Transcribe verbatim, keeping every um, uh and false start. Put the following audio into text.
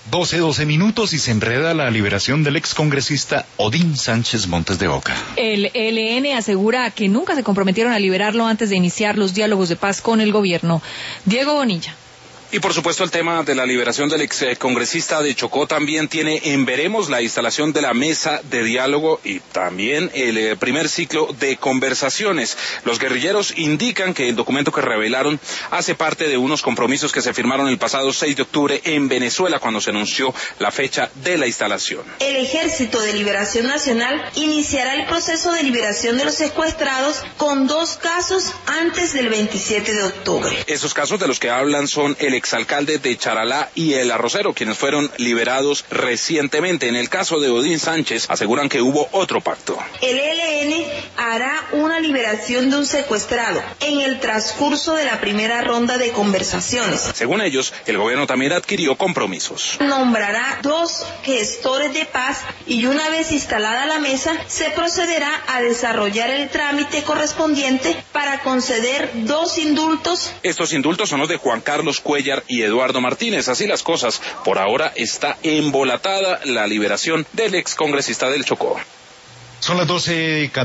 doce, doce minutos y se enreda la liberación del excongresista Odín Sánchez Montes de Oca. El E L N asegura que nunca se comprometieron a liberarlo antes de iniciar los diálogos de paz con el gobierno. Diego Bonilla. Y por supuesto el tema de la liberación del ex congresista de Chocó también tiene en veremos la instalación de la mesa de diálogo y también el eh, primer ciclo de conversaciones. Los guerrilleros indican que el documento que revelaron hace parte de unos compromisos que se firmaron el pasado seis de octubre en Venezuela cuando se anunció la fecha de la instalación. El Ejército de Liberación Nacional iniciará el proceso de liberación de los secuestrados con dos casos antes del veintisiete de octubre. Esos casos de los que hablan son el exalcalde de Charalá y el Arrocero, quienes fueron liberados recientemente. En el caso de Odín Sánchez, aseguran que hubo otro pacto. El E L N hará una liberación de un secuestrado en el transcurso de la primera ronda de conversaciones. Según ellos, el gobierno también adquirió compromisos. Nombrará dos gestores de paz y una vez instalada la mesa, se procederá a desarrollar el trámite correspondiente para conceder dos indultos. Estos indultos son los de Juan Carlos Cuellar y Eduardo Martínez. Así las cosas, por ahora está embolatada la liberación del excongresista del Chocó. Son las doce.